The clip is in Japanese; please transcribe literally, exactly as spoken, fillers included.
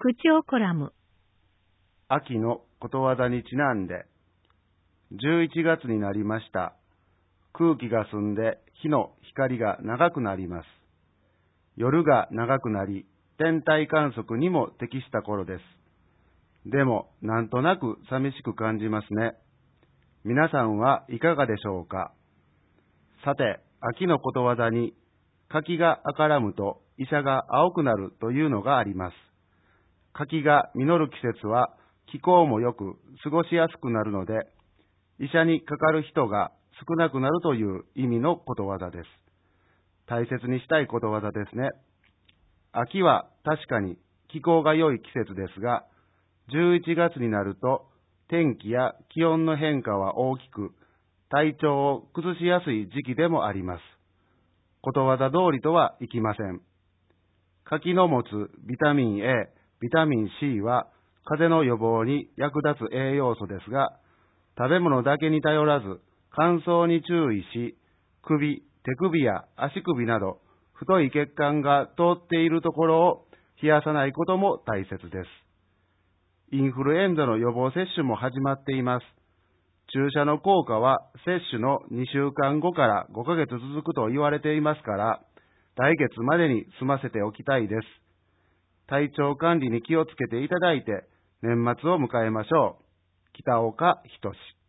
口調コラム。 秋のことわざにちなんで、じゅういちがつになりました。空気が澄んで日の光が長くなります。夜が長くなり、天体観測にも適した頃です。でも、なんとなく寂しく感じますね。皆さんはいかがでしょうか。さて、秋のことわざに、柿が赤らむと医者が青くなるというのがあります。柿が実る季節は気候もよく過ごしやすくなるので、医者にかかる人が少なくなるという意味のことわざです。大切にしたいことわざですね。秋は確かに気候が良い季節ですが、じゅういちがつになると天気や気温の変化は大きく、体調を崩しやすい時期でもあります。ことわざ通りとはいきません。柿の持つビタミン A、ビタミン C は風邪の予防に役立つ栄養素ですが、食べ物だけに頼らず乾燥に注意し、首、手首や足首など太い血管が通っているところを冷やさないことも大切です。インフルエンザの予防接種も始まっています。注射の効果は接種のにしゅうかんごからごかげつ続くと言われていますから、来月までに済ませておきたいです。体調管理に気をつけていただいて、年末を迎えましょう。北岡仁。